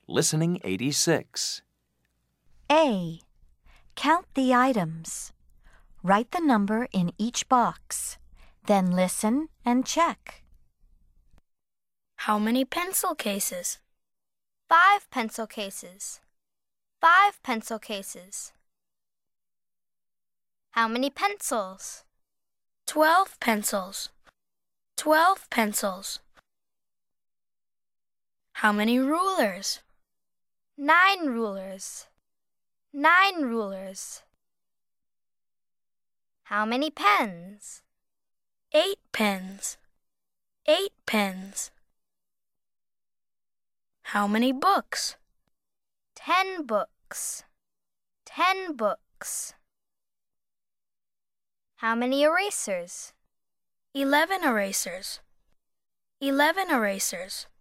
Listening 86. A. Count the items. Write the number in each box. Then listen and check. How many pencil cases? 5 pencil cases. 5 pencil cases. How many pencils? 12 pencils. 12 pencils. How many rulers? 9 rulers. 9 rulers. How many pens? 8 pens. 8 pens. How many books? 10 books. 10 books. How many erasers? 11 erasers. 11 erasers.